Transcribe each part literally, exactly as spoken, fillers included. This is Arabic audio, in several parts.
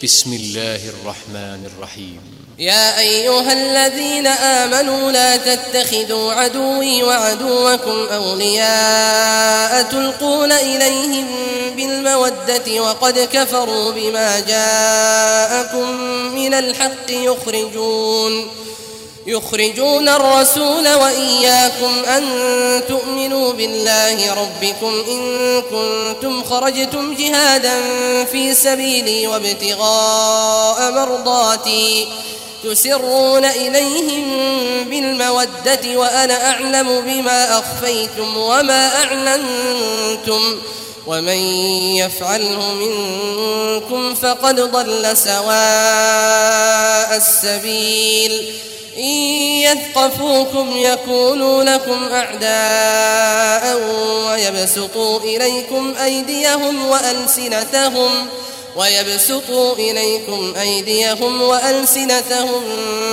بسم الله الرحمن الرحيم. يا أيها الذين آمنوا لا تتخذوا عدوي وعدوكم أولياء تلقون إليهم بالمودة وقد كفروا بما جاءكم من الحق يخرجون يخرجون الرسول وإياكم أن تؤمنوا بالله ربكم إن كنتم خرجتم جهادا في سبيلي وابتغاء مرضاتي تسرون إليهم بالمودة وأنا أعلم بما أخفيتم وما أعلنتم ومن يفعله منكم فقد ضل سواء السبيل إن يثقفوكم يكونوا لكم أعداء ويبسطوا إليكم أيديهم وألسنتهم ويبسطوا إليكم أيديهم وألسنتهم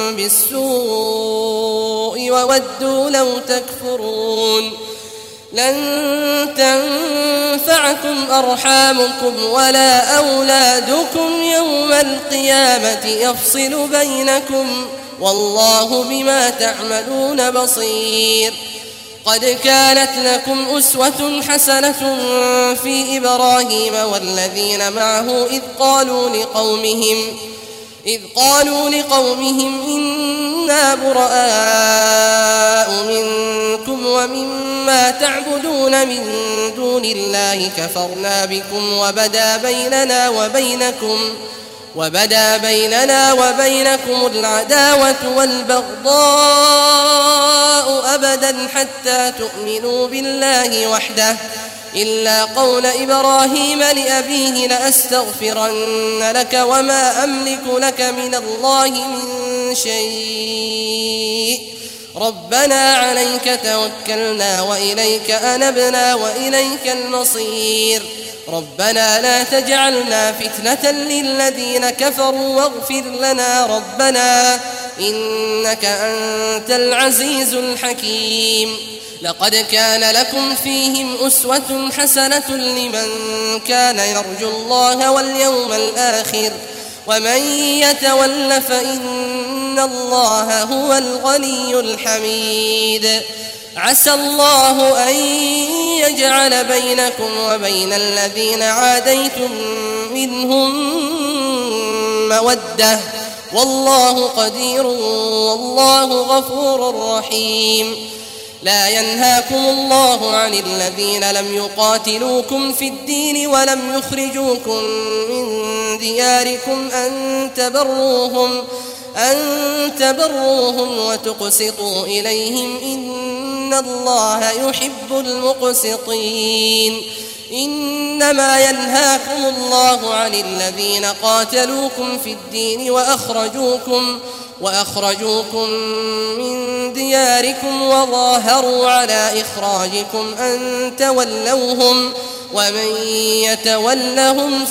بالسوء وودوا لو تكفرون لن تنفعكم أرحامكم ولا أولادكم يوم القيامة يفصل بينكم والله بما تعملون بصير. قد كانت لكم أسوة حسنة في إبراهيم والذين معه إذ قالوا لقومهم إذ قالوا لقومهم إنا براء منكم ومما تعبدون من دون الله كفرنا بكم وبدا بيننا وبينكم وبدا بيننا وبينكم العداوة والبغضاء أبدا حتى تؤمنوا بالله وحده إلا قول إبراهيم لأبيه لأستغفرن لك وما أملك لك من الله من شيء ربنا عليك توكلنا وإليك أنبنا وإليك المصير ربنا لا تجعلنا فتنة للذين كفروا واغفر لنا ربنا إنك أنت العزيز الحكيم. لقد كان لكم فيهم أسوة حسنة لمن كان يرجو الله واليوم الآخر ومن يتول فإن الله هو الغني الحميد. عسى الله أن يجعل بينكم وبين الذين عاديتم منهم مودة والله قدير والله غفور رحيم. لا ينهاكم الله عن الذين لم يقاتلوكم في الدين ولم يخرجوكم من دياركم أن تبروهم أن تبروهم وتقسطوا إليهم إن الله يحب المقسطين. إنما ينهاكم الله عن الذين قاتلوكم في الدين وأخرجوكم وأخرجوكم من دياركم وظاهروا على إخراجكم أن تولوهم ومن يتولهم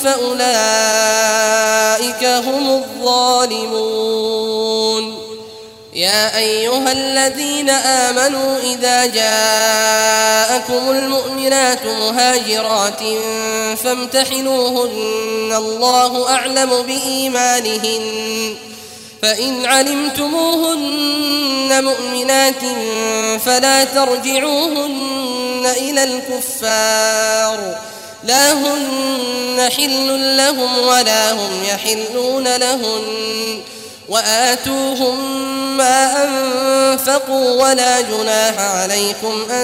فأولئك هم الظالمون. يا أيها الذين آمنوا إذا جاءكم المؤمنات مهاجرات فامتحنوهن الله أعلم بإيمانهن فإن علمتموهن مؤمنات فلا ترجعوهن إلى الكفار لا هن حل لهم ولا هم يحلون لهن وآتوهم ما أنفقوا ولا جناح عليكم أن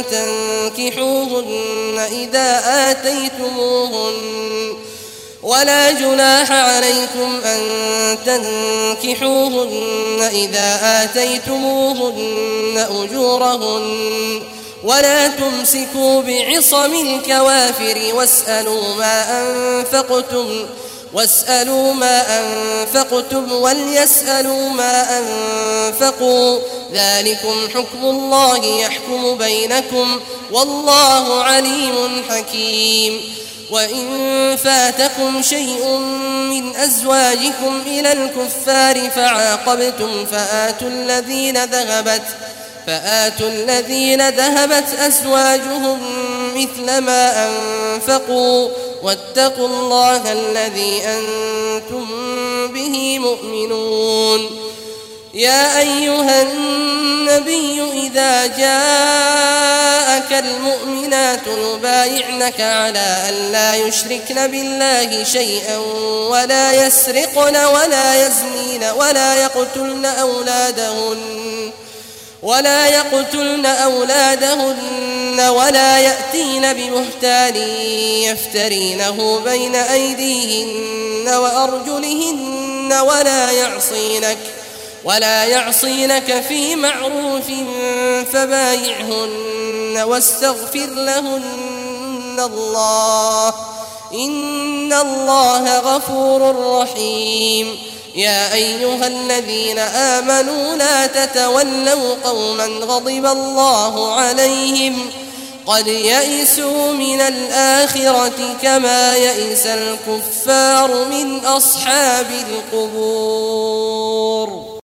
تنكحوهن إذا آتيتموهن ولا جناح عليكم أن تنكحوهن إذا آتيتموهن أجورهن ولا تمسكوا بعصم الكوافر واسألوا ما أنفقتم واسألوا ما أنفقتم وليسألوا ما أنفقوا ذلكم حكم الله يحكم بينكم والله عليم حكيم. وإن فاتكم شيء من أزواجكم إلى الكفار فعاقبتم فآتوا الذين ذهبت فآتوا الذين ذهبت أزواجهم مثل ما أنفقوا واتقوا الله الذي أنتم به مؤمنون. يا أيها النبي إذا جاءك المؤمنات يبايعنك على أن لا يشركن بالله شيئا ولا يسرقن ولا يزنين ولا يقتلن أولادهن ولا يقتلن أولادهن ولا يأتين ببهتان يفترينه بين أيديهن وأرجلهن ولا يعصينك ولا يعصينك في معروف فبايعهن واستغفر لهن الله إن الله غفور رحيم. يا أيها الذين آمنوا لا تتولوا قوما غضب الله عليهم قد يئسوا من الآخرة كما يئس الكفار من أصحاب القبور.